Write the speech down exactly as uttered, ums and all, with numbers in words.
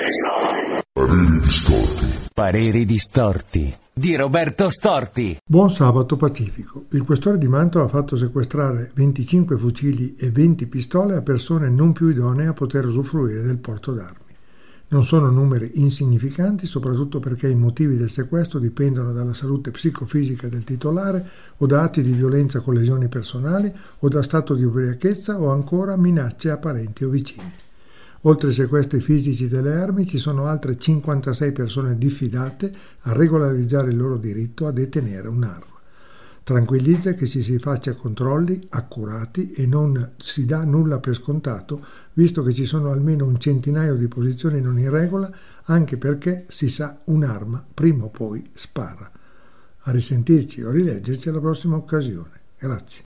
Pareri distorti. Pareri distorti di Roberto Storti. Buon sabato pacifico. Il questore di Mantova ha fatto sequestrare venticinque fucili e venti pistole a persone non più idonee a poter usufruire del porto d'armi. Non sono numeri insignificanti, soprattutto perché i motivi del sequestro dipendono dalla salute psicofisica del titolare o da atti di violenza con lesioni personali o da stato di ubriachezza o ancora minacce a parenti o vicini. Oltre ai sequestri fisici delle armi ci sono altre cinquantasei persone diffidate a regolarizzare il loro diritto a detenere un'arma. Tranquillizza che si si faccia controlli accurati e non si dà nulla per scontato, visto che ci sono almeno un centinaio di posizioni non in regola, anche perché si sa un'arma prima o poi spara. A risentirci o rileggerci alla prossima occasione. Grazie.